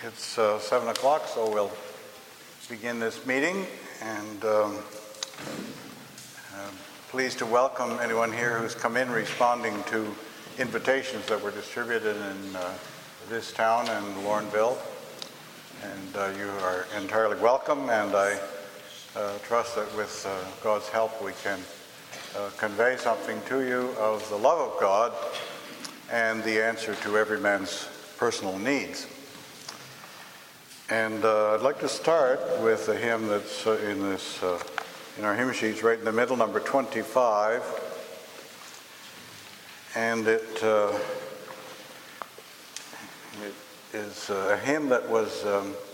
It's 7 o'clock, so we'll begin this meeting, and I'm pleased to welcome anyone here who's come in responding to invitations that were distributed in this town and Lorneville. And you are entirely welcome, and I trust that with God's help we can convey something to you of the love of God and the answer to every man's personal needs. And I'd like to start with a hymn that's in our hymn sheets right in the middle, number 25. And it is a hymn that was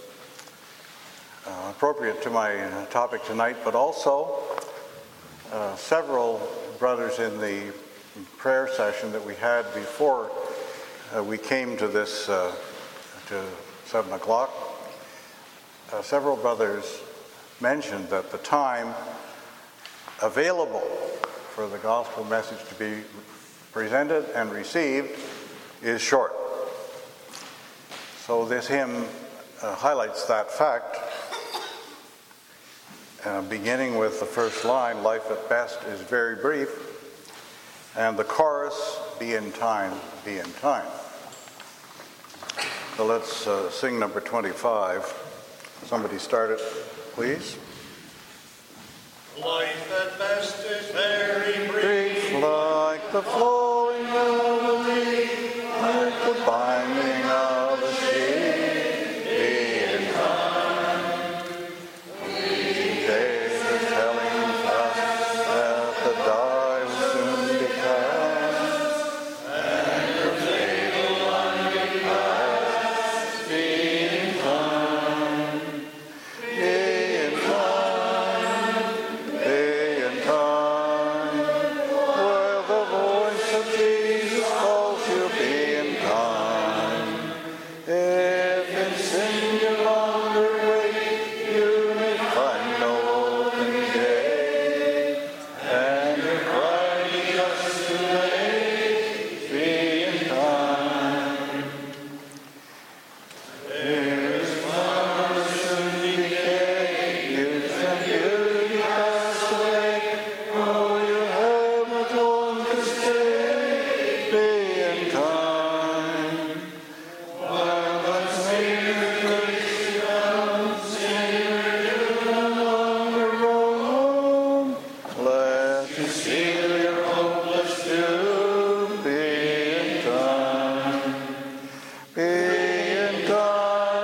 appropriate to my topic tonight, but also several brothers in the prayer session that we had before we came to this to 7 o'clock. Several brothers mentioned that the time available for the gospel message to be presented and received is short. So this hymn highlights that fact, beginning with the first line, "Life at best is very brief," and the chorus, "Be in time, be in time." So let's sing number 25. Somebody start it, please. Life at best is very brief, like the flowing of a leaf, like the binding of a sheet. Be in time. These days are telling us that the die will soon be cast, and your fatal one be past. Be in time. Be in time. Be in time. While the voice of Jesus calls you, be in time. If in sin you longer wait, you may find no open gate, and your cry be just too late. Be in time. There's flowers soon decay, youth and beauty pass away. Oh, you have not long to stay. Be in time. While the Savior takes you down, Savior, you no longer roam. Let you seal your hopeless doom. Be in time. Be in time.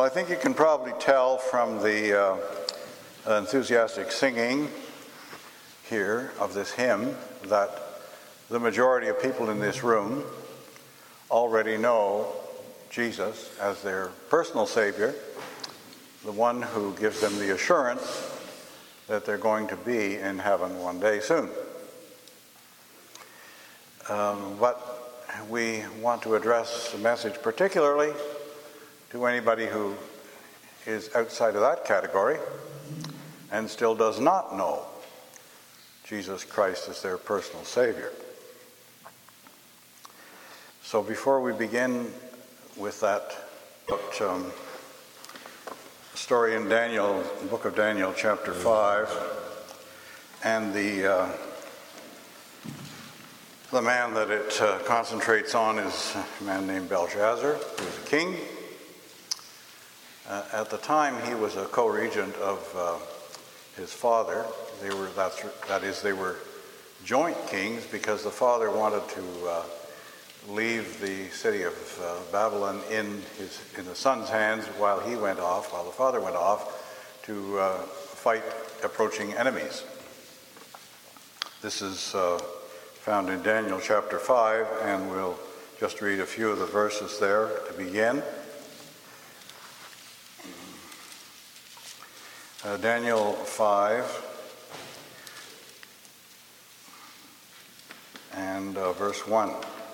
I think you can probably tell from the enthusiastic singing here of this hymn that the majority of people in this room already know Jesus as their personal Savior, the one who gives them the assurance that they're going to be in heaven one day soon. But we want to address the message particularly to anybody who is outside of that category and still does not know Jesus Christ as their personal Savior. So before we begin with that story in Daniel, the book of Daniel, chapter 5, and the man that it concentrates on is a man named Belshazzar, who was a king. At the time, he was a co-regent of his father. They were joint kings because the father wanted to leave the city of Babylon in the son's hands while the father went off to fight approaching enemies. This is found in Daniel chapter 5, and we'll just read a few of the verses there to begin. Daniel 5 and verse 1.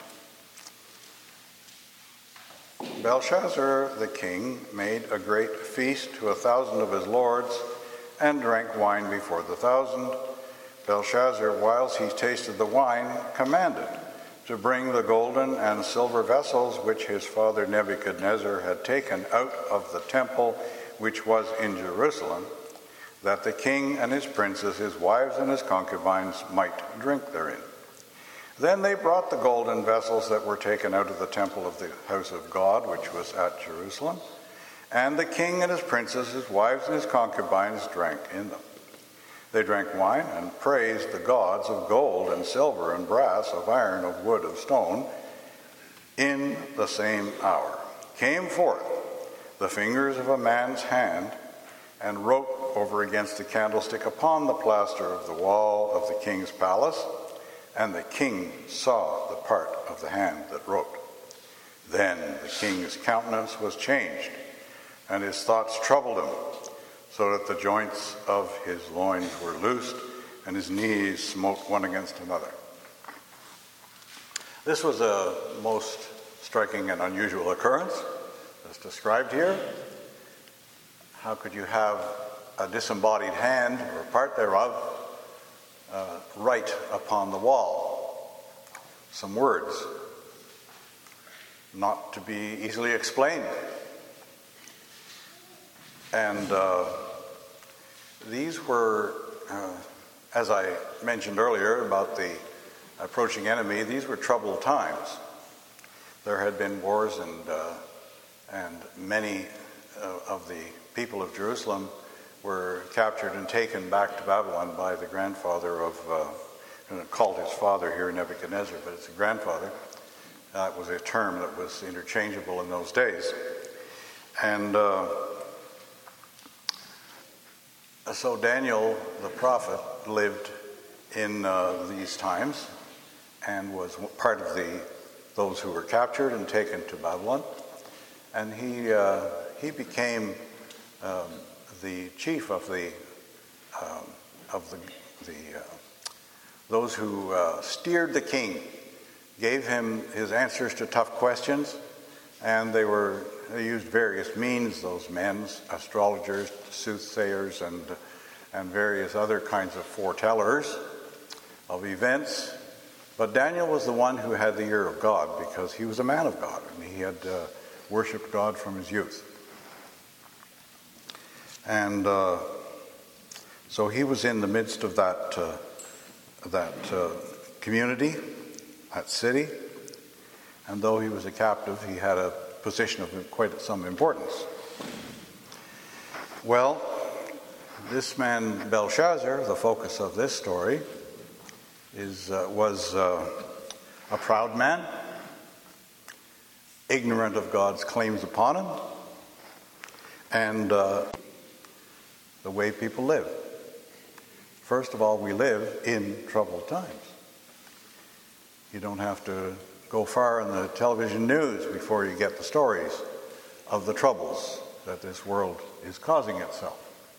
Belshazzar the king made a great feast to 1,000 of his lords and drank wine before the 1,000. Belshazzar, whilst he tasted the wine, commanded to bring the golden and silver vessels which his father Nebuchadnezzar had taken out of the temple which was in Jerusalem, that the king and his princes, his wives and his concubines might drink therein. Then they brought the golden vessels that were taken out of the temple of the house of God, which was at Jerusalem, and the king and his princes, his wives and his concubines drank in them. They drank wine and praised the gods of gold and silver and brass, of iron, of wood, of stone. In the same hour came forth the fingers of a man's hand and wrote over against the candlestick upon the plaster of the wall of the king's palace, and the king saw the part of the hand that wrote. Then the king's countenance was changed, and his thoughts troubled him, so that the joints of his loins were loosed, and his knees smote one against another. This was a most striking and unusual occurrence, as described here. How could you have a disembodied hand, or part thereof, write upon the wall some words, not to be easily explained? And these were, as I mentioned earlier about the approaching enemy, these were troubled times. There had been wars, and many of the people of Jerusalem were captured and taken back to Babylon by the grandfather of, called his father here Nebuchadnezzar, but it's a grandfather. That was a term that was interchangeable in those days. And so Daniel, the prophet, lived in these times and was part of those who were captured and taken to Babylon. And he became the chief of those who steered the king, gave him his answers to tough questions, and they used various means, those men, astrologers, soothsayers, and various other kinds of foretellers of events. But Daniel was the one who had the ear of God, because he was a man of God, and he had worshipped God from his youth. And so he was in the midst of that community, that city, and though he was a captive, he had a position of quite some importance. Well, this man Belshazzar, the focus of this story, was a proud man, ignorant of God's claims upon him, and the way people live. First of all, we live in troubled times. You don't have to go far in the television news before you get the stories of the troubles that this world is causing itself.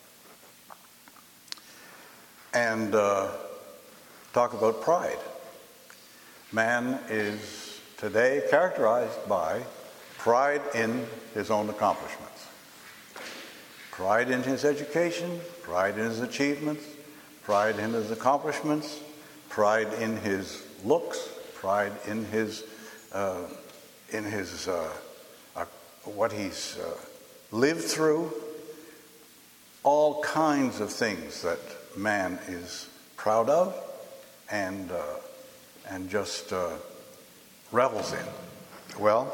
And talk about pride. Man is today characterized by pride in his own accomplishments. Pride in his education, pride in his achievements, pride in his accomplishments, pride in his looks, pride in his what he's lived through. All kinds of things that man is proud of and just revels in. Well,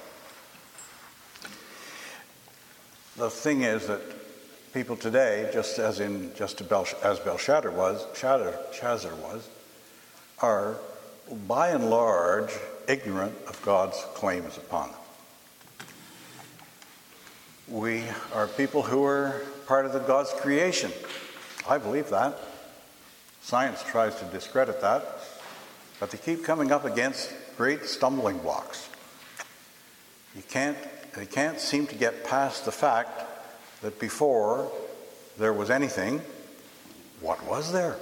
the thing is that people today, just as Belshazzar was, are by and large ignorant of God's claims upon them. We are people who are part of God's creation. I believe that. Science tries to discredit that, but they keep coming up against great stumbling blocks. They can't seem to get past the fact that before there was anything, what was there?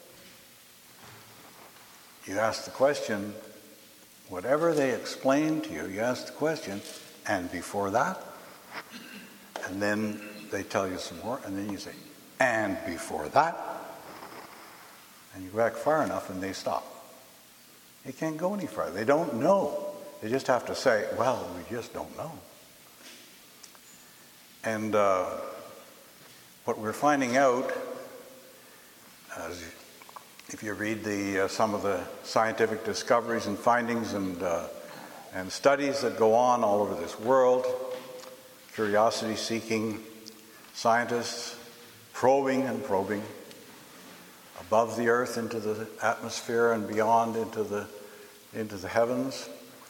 You ask the question, whatever they explain to you, you ask the question, and before that? And then they tell you some more, and then you say, and before that? And you go back far enough and they stop. They can't go any farther. They don't know. They just have to say, well, we just don't know. And what we're finding out, if you read some of the scientific discoveries and findings and studies that go on all over this world, curiosity-seeking scientists probing above the earth into the atmosphere and beyond into the heavens,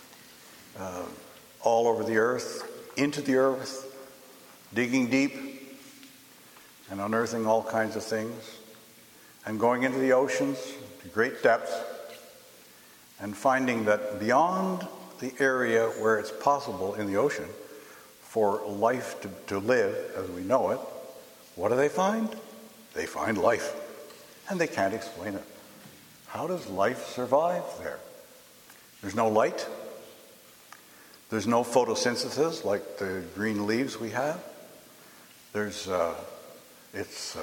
all over the earth, into the earth, digging deep and unearthing all kinds of things, and going into the oceans to great depths and finding that beyond the area where it's possible in the ocean for life to live as we know it, what do they find? They find life. And they can't explain it. How does life survive there? There's no light. There's no photosynthesis like the green leaves we have. There's it's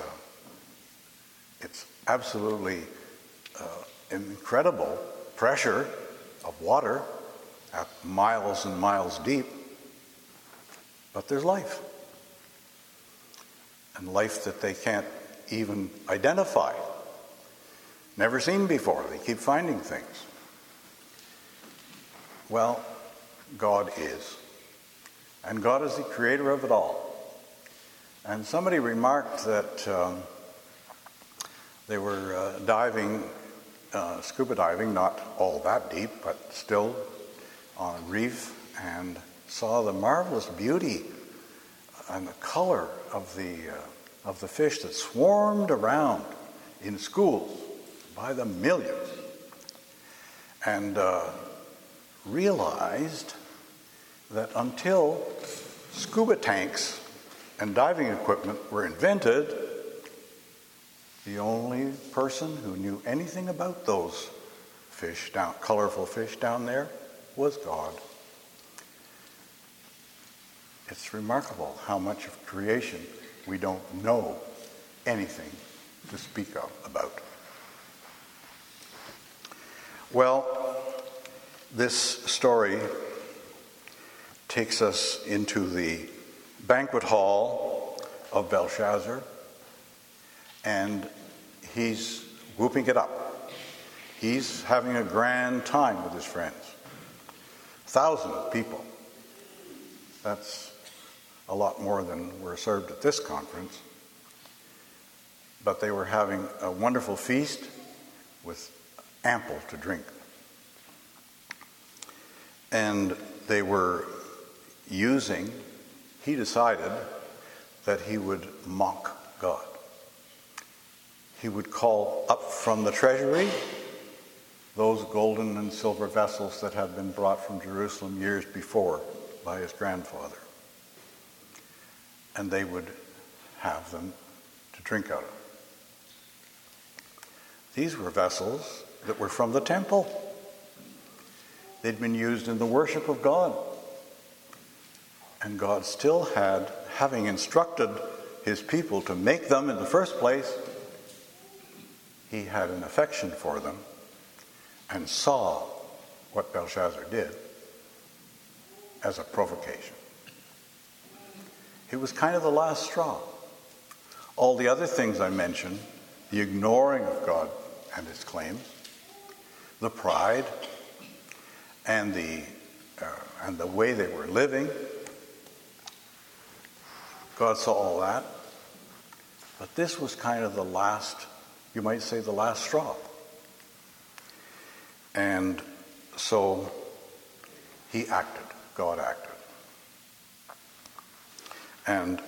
absolutely incredible pressure of water at miles and miles deep. But there's life. And life that they can't even identify. Never seen before. They keep finding things. Well, God is. And God is the creator of it all. And somebody remarked that they were scuba diving, not all that deep, but still on a reef, and saw the marvelous beauty and the color of the fish that swarmed around in schools by the millions, and realized that until scuba tanks and diving equipment were invented, the only person who knew anything about those fish, colorful fish down there, was God. It's remarkable how much of creation we don't know anything to speak of about. Well, this story takes us into the banquet hall of Belshazzar, and he's whooping it up. He's having a grand time with his friends. 1,000 people. That's a lot more than were served at this conference. But they were having a wonderful feast with ample to drink. And they were he decided that he would mock God. He would call up from the treasury those golden and silver vessels that had been brought from Jerusalem years before by his grandfather. And they would have them to drink out of. These were vessels that were from the temple. They'd been used in the worship of God. And God still had, having instructed his people to make them in the first place, he had an affection for them and saw what Belshazzar did as a provocation. It was kind of the last straw. All the other things I mentioned, the ignoring of God and his claims, the pride, and the way they were living, God saw all that. But this was kind of the last, you might say, the last straw. And so he acted, God acted. And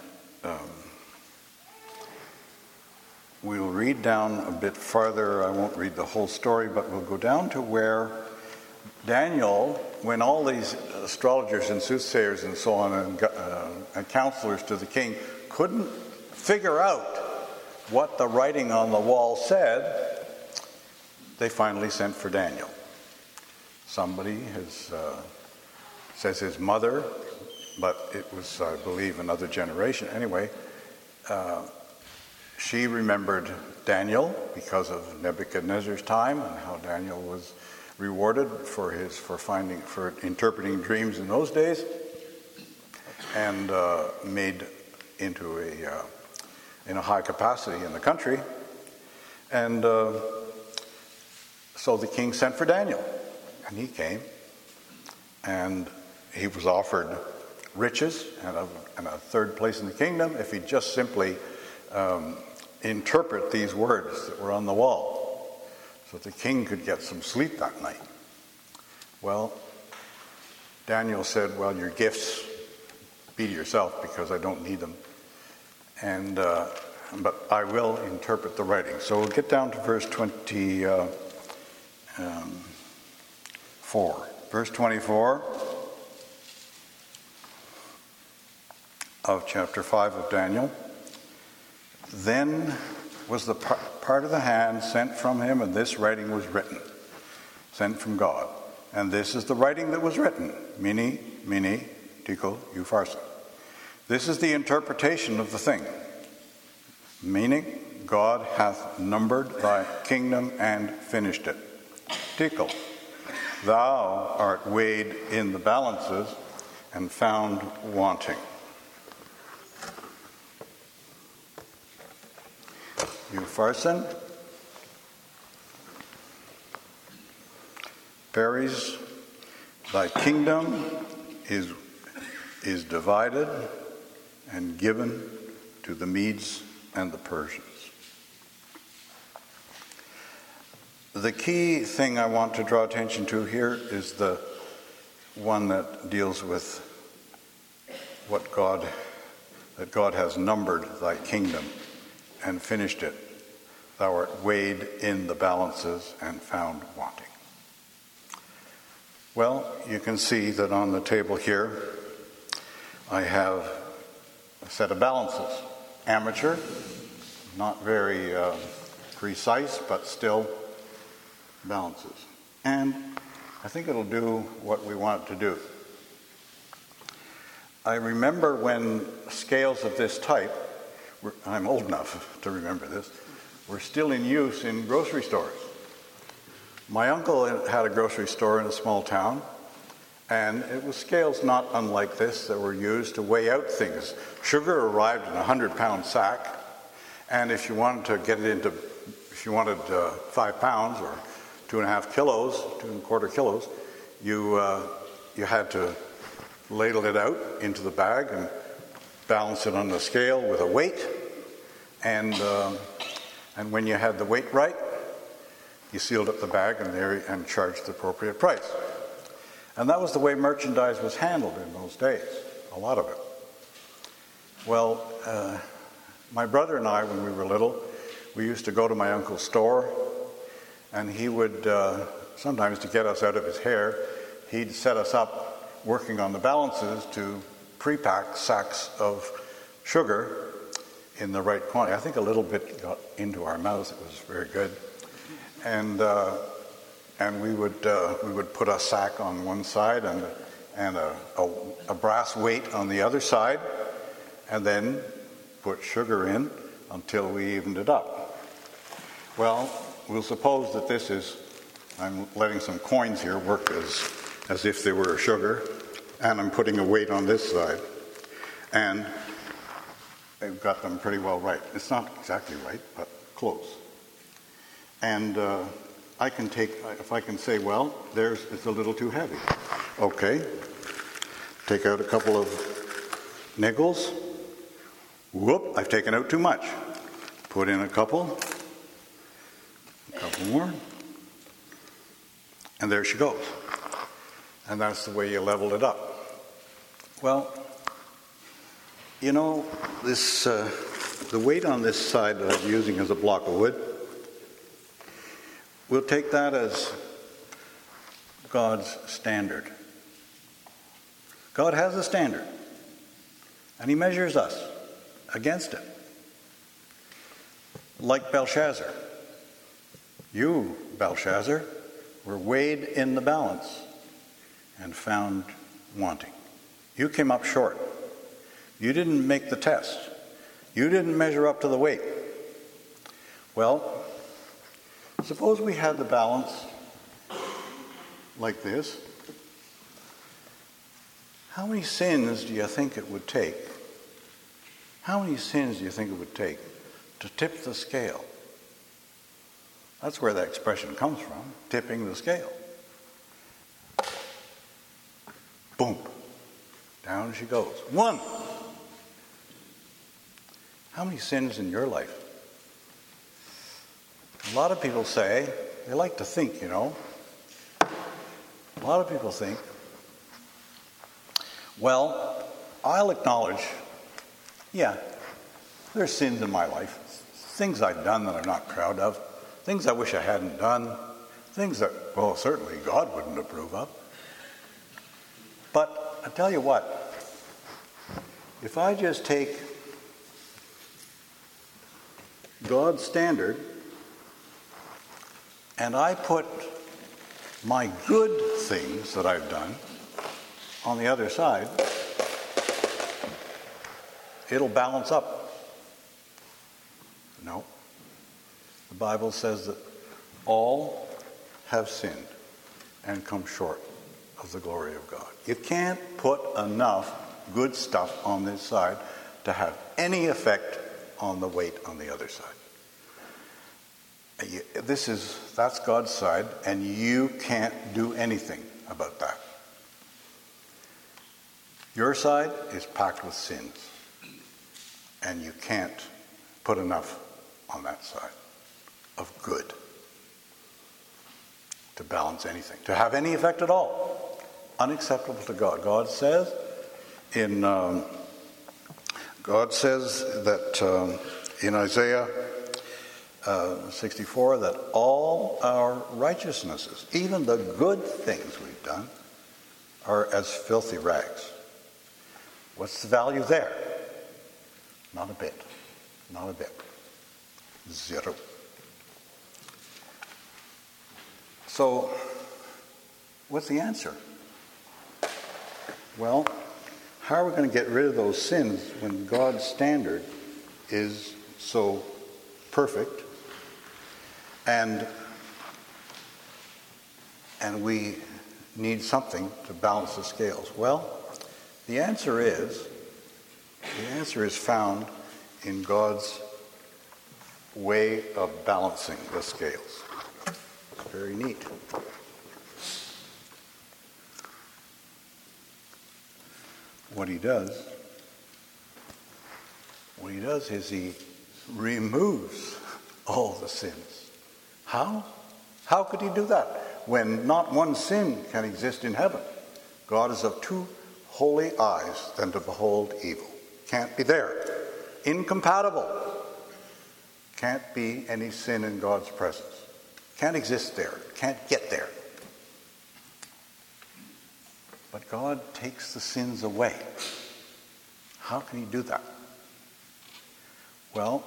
we'll read down a bit farther. I won't read the whole story, but we'll go down to where Daniel, when all these astrologers and soothsayers and so on and counselors to the king couldn't figure out what the writing on the wall said, they finally sent for Daniel. Somebody says his mother, but it was, I believe, another generation. Anyway, she remembered Daniel because of Nebuchadnezzar's time and how Daniel was rewarded for interpreting dreams in those days, and made into in a high capacity in the country. And so the king sent for Daniel, and he came, and he was offered riches and a third place in the kingdom if he'd just simply interpret these words that were on the wall, so that the king could get some sleep that night. Well, Daniel said, well, your gifts be to yourself, because I don't need them, but I will interpret the writing. So we'll get down to verse 24. Verse 24 of chapter 5 of Daniel. Then was the part of the hand sent from him, and this writing was written, sent from God. And this is the writing that was written, Mene, Mene, Tekel, Upharsin. This is the interpretation of the thing, meaning God hath numbered thy kingdom and finished it. Tekel, thou art weighed in the balances and found wanting. Upharsin, Peres, thy kingdom is divided and given to the Medes and the Persians. The key thing I want to draw attention to here is the one that deals with that God has numbered thy kingdom and finished it. Thou art weighed in the balances and found wanting. Well, you can see that on the table here I have a set of balances. Amateur, not very precise, but still balances. And I think it'll do what we want it to do. I remember when scales of this type, I'm old enough to remember this, were still in use in grocery stores. My uncle had a grocery store in a small town, and it was scales not unlike this that were used to weigh out things. Sugar arrived in a 100-pound sack, and if you wanted 5 pounds or 2.25 kilos, 2.25 kilos, you had to ladle it out into the bag and balance it on the scale with a weight, and when you had the weight right, you sealed up the bag and charged the appropriate price. And that was the way merchandise was handled in those days, a lot of it. Well, my brother and I, when we were little, we used to go to my uncle's store, and he would, sometimes to get us out of his hair, he'd set us up working on the balances to pre-pack sacks of sugar in the right quantity. I think a little bit got into our mouths. It was very good. And we would put a sack on one side and a brass weight on the other side, and then put sugar in until we evened it up. Well, we'll suppose that this is, I'm letting some coins here work as if they were sugar, and I'm putting a weight on this side. And they've got them pretty well right. It's not exactly right, but close. And I can take, if I can say, well, it's a little too heavy. Okay. Take out a couple of nickels. Whoop, I've taken out too much. Put in a couple more, and there she goes. And that's the way you leveled it up. Well, you know, this the weight on this side that I'm using as a block of wood, we'll take that as God's standard. God has a standard, and he measures us against it. Like Belshazzar. You, Belshazzar, were weighed in the balance and found wanting. You came up short. You didn't make the test. You didn't measure up to the weight. Well, suppose we had the balance like this. How many sins do you think it would take? How many sins do you think it would take to tip the scale? That's where that expression comes from, tipping the scale. Boom. Down she goes. 1. How many sins in your life? A lot of people say, they like to think, you know. A lot of people think, well, I'll acknowledge, yeah, there's sins in my life. Things I've done that I'm not proud of. Things I wish I hadn't done. Things that, well, certainly God wouldn't approve of. But I tell you what, if I just take God's standard and I put my good things that I've done on the other side, it'll balance up. No. The Bible says that all have sinned and come short of the glory of God. You can't put enough good stuff on this side to have any effect on the weight on the other side. That's God's side, and you can't do anything about that. Your side is packed with sins, and you can't put enough on that side of good to balance anything, to have any effect at all. Unacceptable to God. God says that in Isaiah 64 that all our righteousnesses, even the good things we've done, are as filthy rags. What's the value there? Not a bit. Not a bit. 0. So, what's the answer? Well, how are we going to get rid of those sins when God's standard is so perfect and we need something to balance the scales? Well, the answer is found in God's way of balancing the scales. It's very neat. What he does is he removes all the sins. How? How could he do that when not one sin can exist in heaven? God is of too holy eyes than to behold evil. Can't be there. Incompatible. Can't be any sin in God's presence. Can't exist there. Can't get there. But God takes the sins away. How can he do that? Well,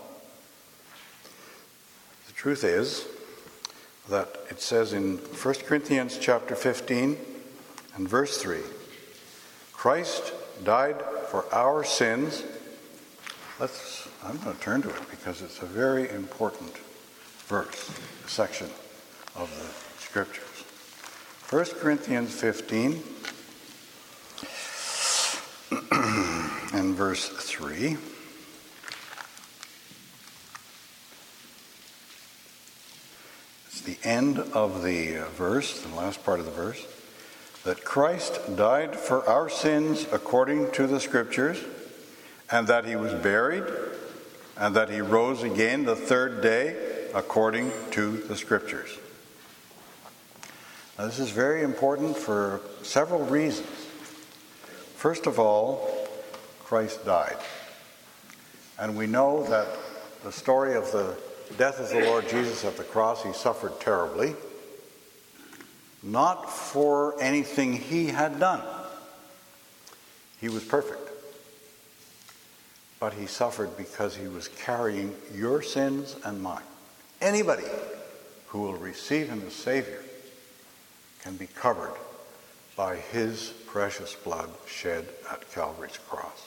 the truth is that it says in 1 Corinthians chapter 15 and verse 3, Christ died for our sins. I'm going to turn to it because it's a very important verse, section of the scriptures. 1 Corinthians 15 and verse 3. It's the end of the verse, the last part of the verse, that Christ died for our sins according to the scriptures, and that he was buried, and that he rose again the third day according to the scriptures. Now, this is very important for several reasons. First of all, Christ died. And we know that the story of the death of the Lord Jesus at the cross, he suffered terribly, not for anything he had done. He was perfect. But he suffered because he was carrying your sins and mine. Anybody who will receive him as Savior can be covered by his precious blood shed at Calvary's cross.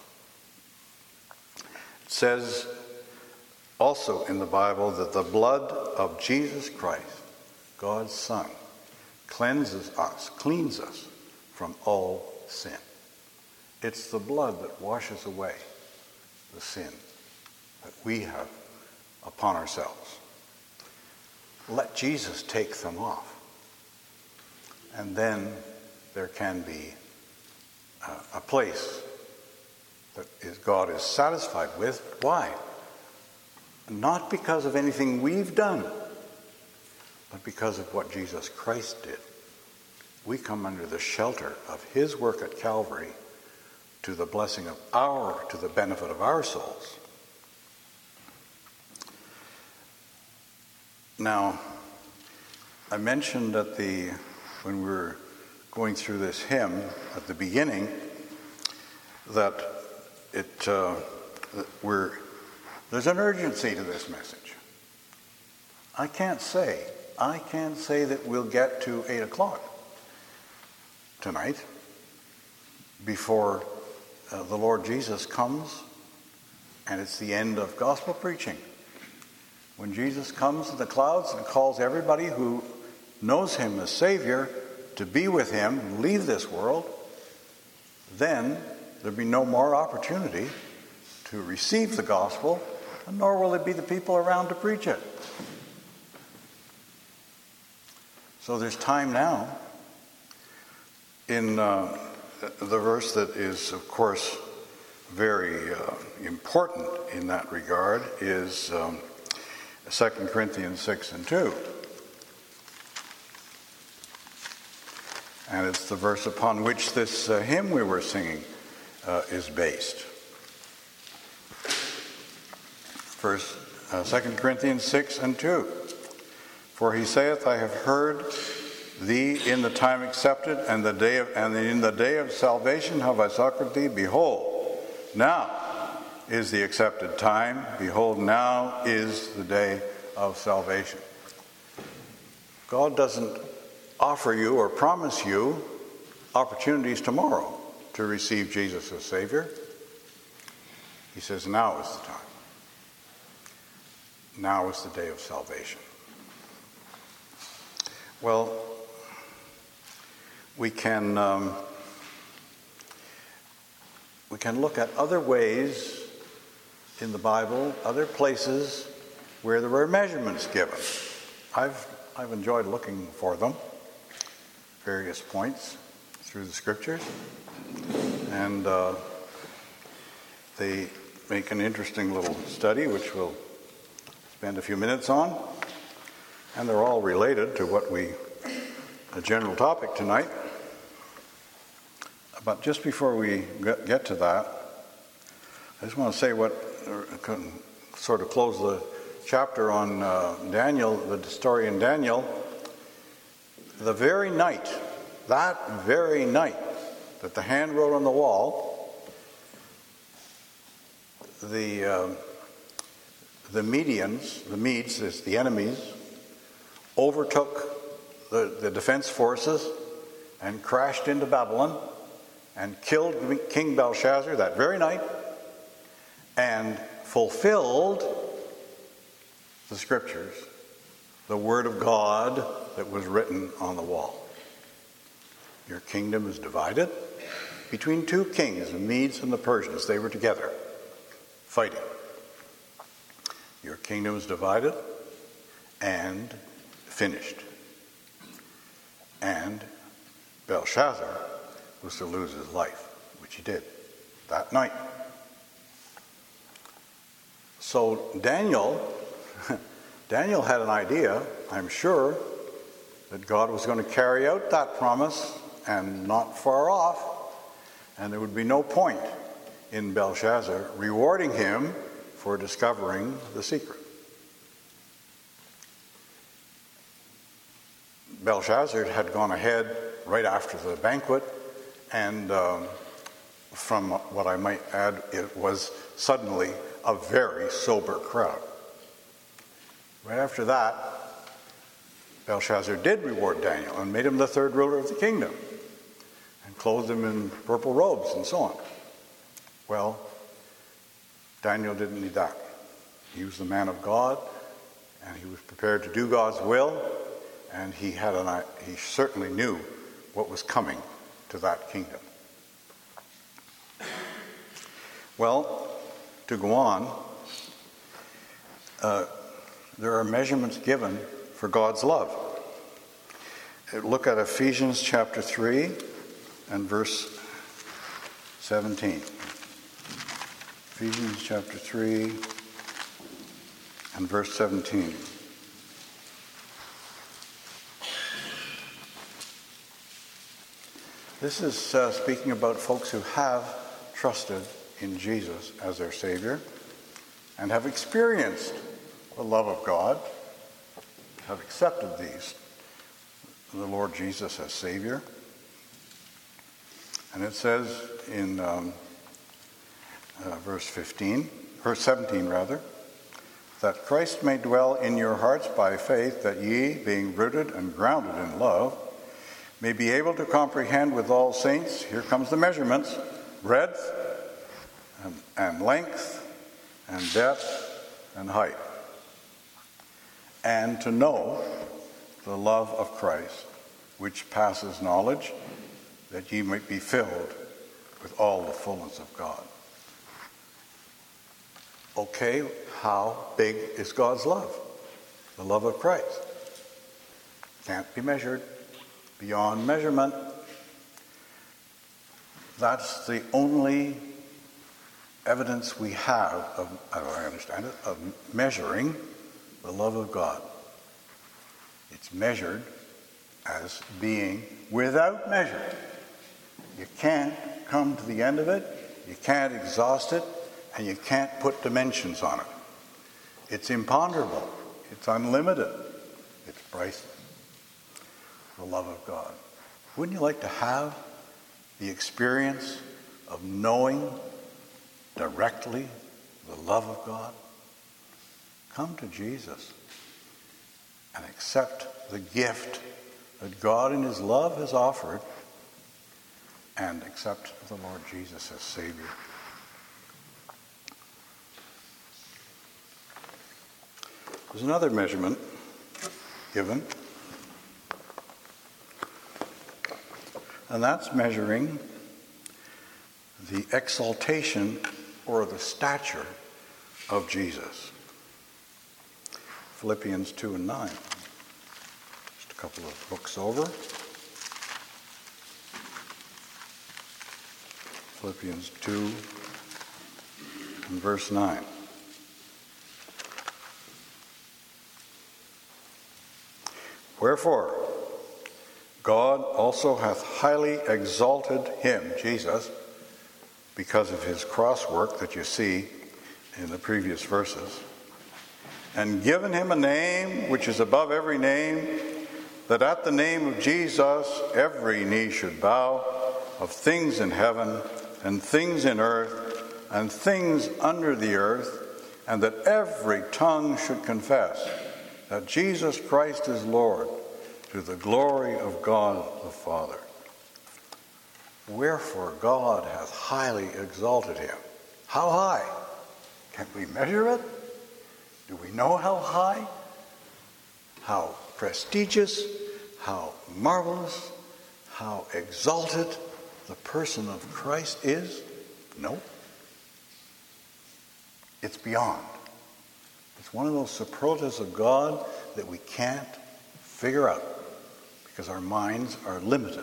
It says also in the Bible that the blood of Jesus Christ, God's Son, cleanses us from all sin. It's the blood that washes away the sin that we have upon ourselves. Let Jesus take them off. And then there can be a place that God is satisfied with. Why? Not because of anything we've done, but because of what Jesus Christ did. We come under the shelter of his work at Calvary to the blessing of to the benefit of our souls. Now, I mentioned when we were going through this hymn at the beginning that there's an urgency to this message. I can't say that we'll get to 8 o'clock tonight before the Lord Jesus comes and it's the end of gospel preaching. When Jesus comes in the clouds and calls everybody who knows him as Savior to be with him and leave this world, then there'll be no more opportunity to receive the gospel, and nor will there be the people around to preach it. So there's time now. In the verse that is, of course, very important in that regard is 2 Corinthians 6 and 2. And it's the verse upon which this hymn we were singing is based. 2 Corinthians 6 and 2. For he saith, I have heard thee in the time accepted, and in the day of salvation have I succored thee. Behold, now is the accepted time. Behold, now is the day of salvation. God doesn't offer you or promise you opportunities tomorrow to receive Jesus as Savior. He says now is the time. Now is the day of salvation. Well, we can look at other ways in the Bible, other places where there were measurements given. I've enjoyed looking for them, various points through the scriptures, and they make an interesting little study which we'll spend a few minutes on, and they're all related to the general topic tonight. But just before we get to that, I just want to say sort of close the chapter on Daniel, the story in Daniel. The very night, that very night that the hand wrote on the wall, the Medes, as the enemies, overtook the defense forces and crashed into Babylon and killed King Belshazzar that very night and fulfilled the scriptures, the word of God that was written on the wall. Your kingdom is divided between two kings, the Medes and the Persians. They were together, fighting. Your kingdom is divided and finished. And Belshazzar was to lose his life, which he did that night. So Daniel had an idea, I'm sure, that God was going to carry out that promise and not far off, and there would be no point in Belshazzar rewarding him for discovering the secret. Belshazzar had gone ahead right after the banquet, and from what I might add, it was suddenly a very sober crowd. Right after that, Belshazzar did reward Daniel and made him the third ruler of the kingdom and clothed him in purple robes and so on. Well, Daniel didn't need that. He was the man of God, and he was prepared to do God's will, and he certainly knew what was coming to that kingdom. Well, to go on, there are measurements given for God's love. Look at Ephesians chapter 3 and verse 17. Ephesians chapter 3 and verse 17. This is speaking about folks who have trusted in Jesus as their Savior and have experienced the love of God, have accepted the Lord Jesus as Savior. And it says in verse 17, that Christ may dwell in your hearts by faith, that ye, being rooted and grounded in love, may be able to comprehend with all saints, here comes the measurements, breadth and length and depth and height, and to know the love of Christ, which passes knowledge, that ye might be filled with all the fullness of God. Okay, how big is God's love? The love of Christ. Can't be measured, beyond measurement. That's the only evidence we have of measuring the love of God. It's measured as being without measure. You can't come to the end of it, you can't exhaust it, and you can't put dimensions on it. It's imponderable, it's unlimited, it's priceless. The love of God. Wouldn't you like to have the experience of knowing directly the love of God? Come to Jesus and accept the gift that God in his love has offered, and accept the Lord Jesus as Savior. There's another measurement given, and that's measuring the exaltation or the stature of Jesus. Philippians 2 and 9. Just a couple of books over. Philippians 2 and verse 9. Wherefore, God also hath highly exalted him, Jesus, because of his cross work that you see in the previous verses, and given him a name which is above every name, that at the name of Jesus every knee should bow, of things in heaven and things in earth and things under the earth, and that every tongue should confess that Jesus Christ is Lord, to the glory of God the Father. Wherefore God hath highly exalted him. How high? Can we measure it? Do we know how high? How prestigious, how marvelous, how exalted the person of Christ is? No. It's beyond. It's one of those superlatives of God that we can't figure out because our minds are limited.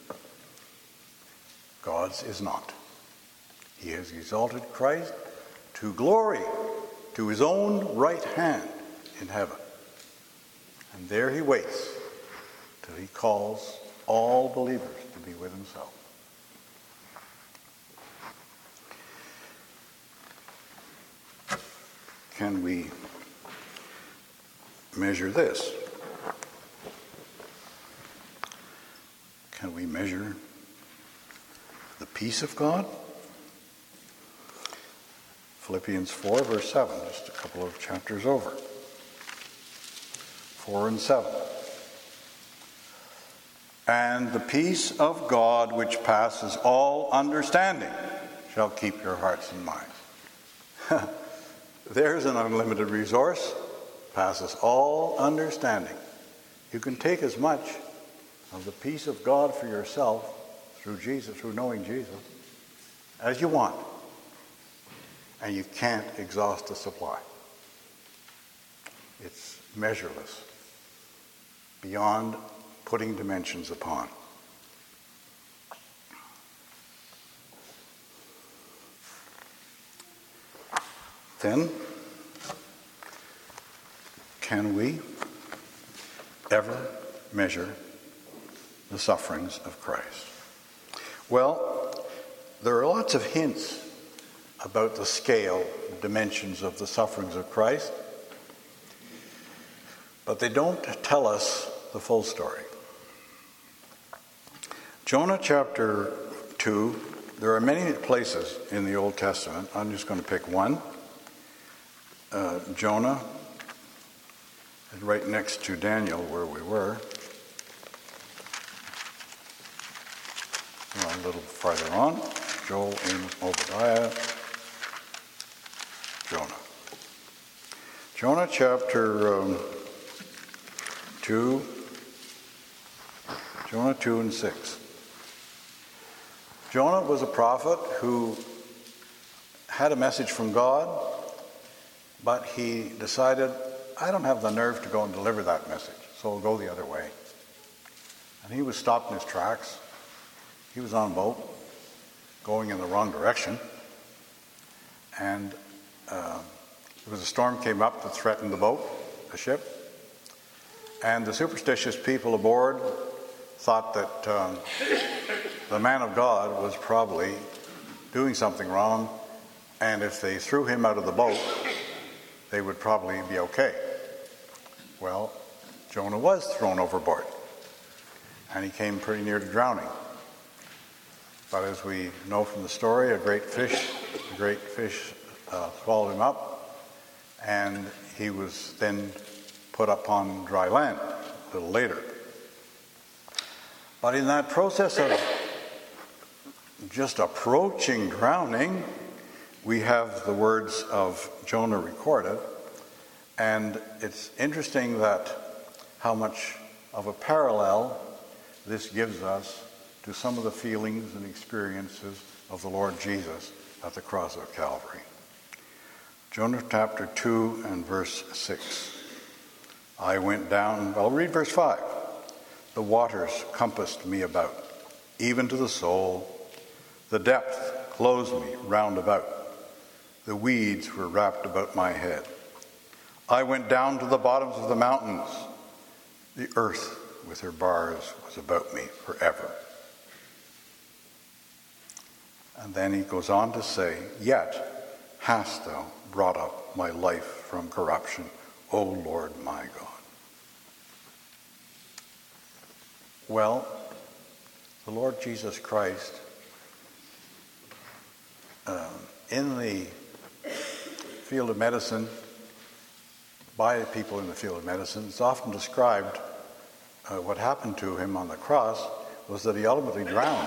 God's is not. He has exalted Christ to glory, to his own right hand in heaven. And there he waits till he calls all believers to be with himself. Can we measure this? Can we measure the peace of God? Philippians 4, verse 7, just a couple of chapters over. 4 and 7. And the peace of God, which passes all understanding, shall keep your hearts and minds. There's an unlimited resource, passes all understanding. You can take as much of the peace of God for yourself through Jesus, through knowing Jesus, as you want. And you can't exhaust the supply. It's measureless, beyond putting dimensions upon. Then, can we ever measure the sufferings of Christ? Well, there are lots of hints about the scale, dimensions of the sufferings of Christ, but they don't tell us the full story. Jonah chapter 2, there are many places in the Old Testament. I'm just going to pick one. Jonah is right next to Daniel where we were. A little farther on, Joel, Amos, Obadiah, Jonah. Jonah chapter 2, Jonah 2 and 6. Jonah was a prophet who had a message from God, but he decided, I don't have the nerve to go and deliver that message, so I'll go the other way. And he was stopped in his tracks. He was on a boat, going in the wrong direction, and there was a storm came up that threatened the boat, the ship, and the superstitious people aboard thought that the man of God was probably doing something wrong, and if they threw him out of the boat, they would probably be okay. Well, Jonah was thrown overboard, and he came pretty near to drowning. But as we know from the story, a great fish swallowed him up, and he was then put upon dry land a little later. But in that process of just approaching drowning, we have the words of Jonah recorded, and it's interesting that how much of a parallel this gives us to some of the feelings and experiences of the Lord Jesus at the cross of Calvary. Jonah chapter 2 and verse 6. I went down, I'll read verse 5. The waters compassed me about, even to the soul. The depth closed me round about. The weeds were wrapped about my head. I went down to the bottoms of the mountains. The earth with her bars was about me forever. And then he goes on to say, yet hast thou brought up my life from corruption, O Lord my God. Well, the Lord Jesus Christ, in the field of medicine, by people in the field of medicine, it's often described what happened to him on the cross was that he ultimately drowned.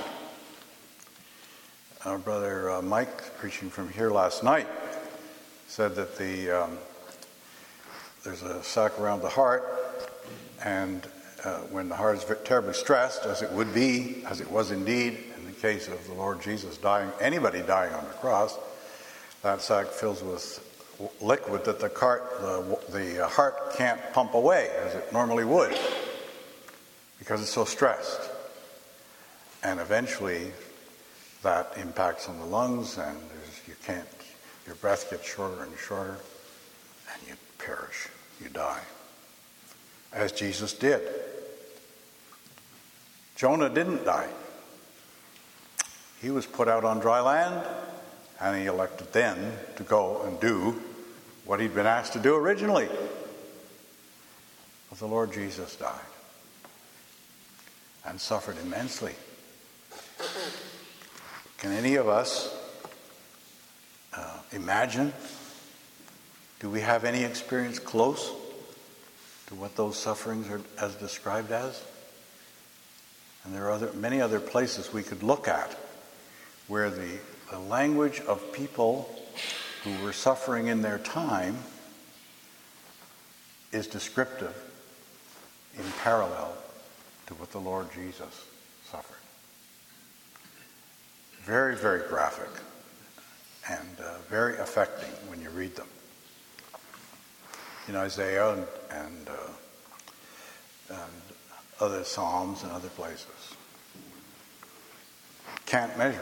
Our brother Mike, preaching from here last night, said that there's a sac around the heart, and when the heart is terribly stressed, as it would be, as it was indeed in the case of the Lord Jesus dying, anybody dying on the cross, that sac fills with liquid that the heart can't pump away as it normally would because it's so stressed. And eventually that impacts on the lungs, and your breath gets shorter and shorter, and you perish, you die, as Jesus did. Jonah didn't die. He was put out on dry land, and he elected then to go and do what he'd been asked to do originally. But the Lord Jesus died and suffered immensely. Can any of us imagine? Do we have any experience close to what those sufferings are as described as? And there are many other places we could look at where the language of people who were suffering in their time is descriptive in parallel to what the Lord Jesus suffered. Very, very graphic and very affecting when you read them. In Isaiah and other Psalms and other places. Can't measure,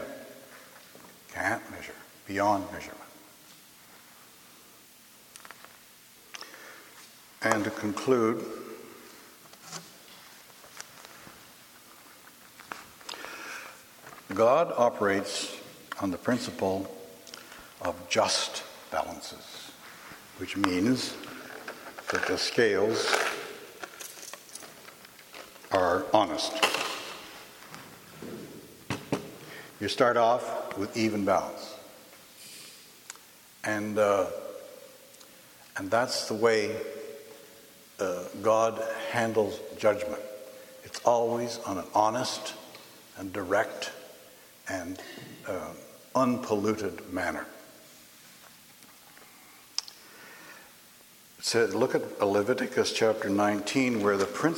beyond measurement. And to conclude, God operates on the principle of just balances, which means that the scales are honest. You start off with even balance. And that's the way God handles judgment. It's always on an honest and direct and unpolluted manner. So look at Leviticus chapter 19, where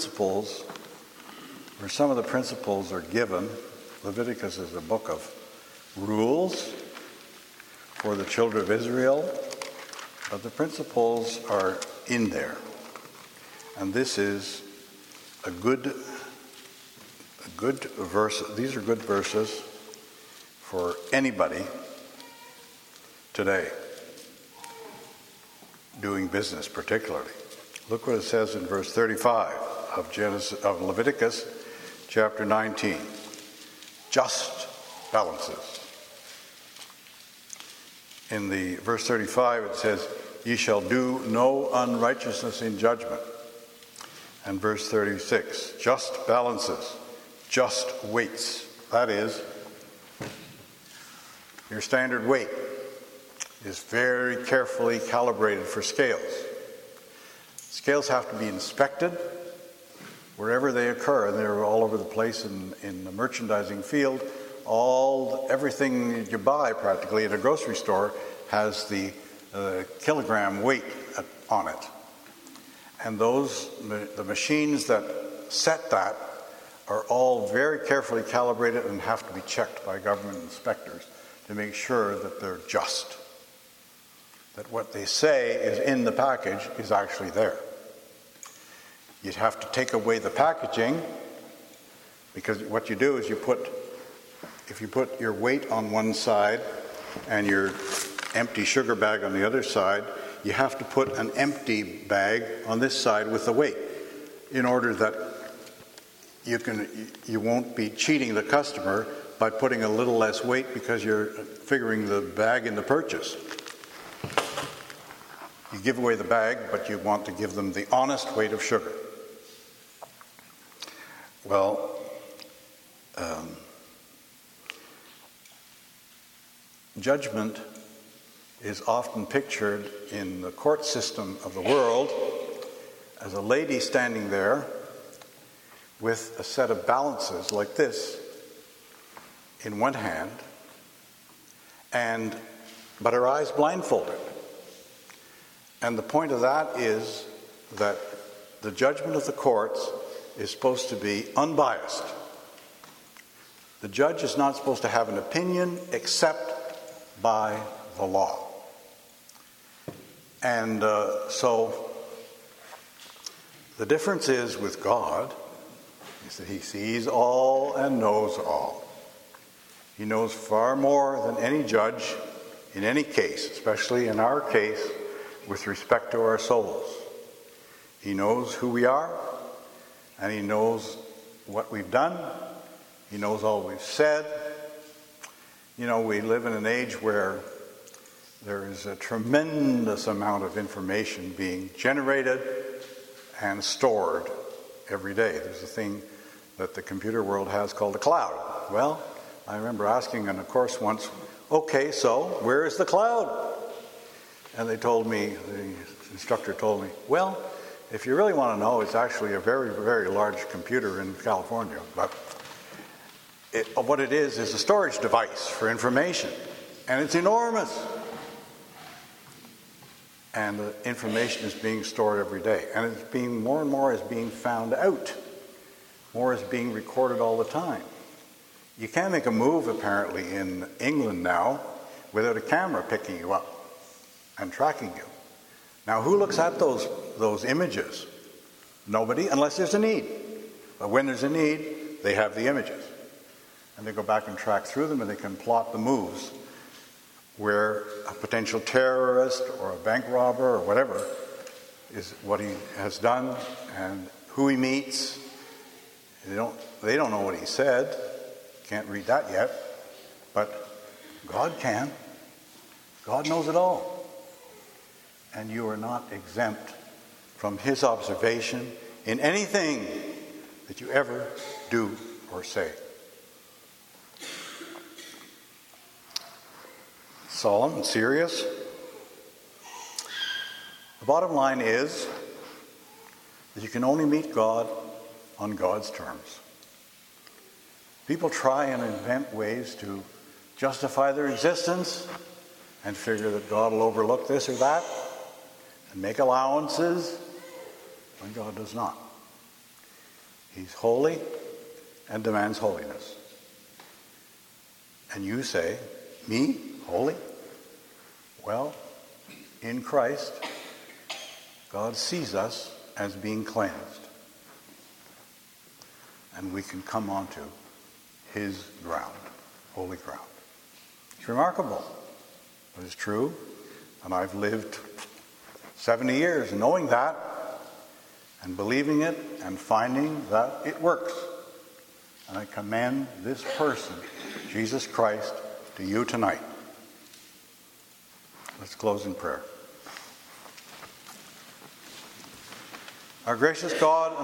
some of the principles are given. Leviticus is a book of rules for the children of Israel, but the principles are in there. And this is a good verse. These are good verses for anybody today, doing business particularly. Look what it says in verse 35 of Leviticus chapter 19. Just balances. In the verse 35 it says, "Ye shall do no unrighteousness in judgment." And verse 36, just balances, just weights. That is, your standard weight is very carefully calibrated for scales. Scales have to be inspected wherever they occur, and they're all over the place in the merchandising field. Everything that you buy practically at a grocery store has the kilogram weight on it. And the machines that set that are all very carefully calibrated and have to be checked by government inspectors to make sure that they're just. That what they say is in the package is actually there. You'd have to take away the packaging, because what you do is if you put your weight on one side and your empty sugar bag on the other side, you have to put an empty bag on this side with the weight in order that you won't be cheating the customer by putting a little less weight because you're figuring the bag in the purchase. You give away the bag, but you want to give them the honest weight of sugar. Well, judgment is often pictured in the court system of the world as a lady standing there with a set of balances like this in one hand, but her eyes blindfolded. And the point of that is that the judgment of the courts is supposed to be unbiased. The judge is not supposed to have an opinion except by the law. And so the difference is with God is that he sees all and knows all. He knows far more than any judge in any case, especially in our case with respect to our souls. He knows who we are, and he knows what we've done. He knows all we've said. You know, we live in an age where there is a tremendous amount of information being generated and stored every day. There's a thing that the computer world has called the cloud. Well, I remember asking in a course once, okay, so where is the cloud? And they told me, the instructor told me, well, if you really want to know, it's actually a very, very large computer in California. But what it is a storage device for information. And it's enormous. And the information is being stored every day. And it's being more and more is being found out. More is being recorded all the time. You can't make a move, apparently, in England now without a camera picking you up and tracking you. Now, who looks at those images? Nobody, unless there's a need. But when there's a need, they have the images. And they go back and track through them, and they can plot the moves where a potential terrorist or a bank robber or whatever is what he has done and who he meets. They don't know what he said. Can't read that yet. But God can. God knows it all. And you are not exempt from his observation in anything that you ever do or say. Solemn and serious. The bottom line is that you can only meet God on God's terms. People try and invent ways to justify their existence and figure that God will overlook this or that and make allowances when God does not. He's holy and demands holiness. And you say, me, holy? Well, in Christ, God sees us as being cleansed. And we can come onto his ground, holy ground. It's remarkable, but it's true. And I've lived 70 years knowing that and believing it and finding that it works. And I commend this person, Jesus Christ, to you tonight. Let's close in prayer. Our gracious God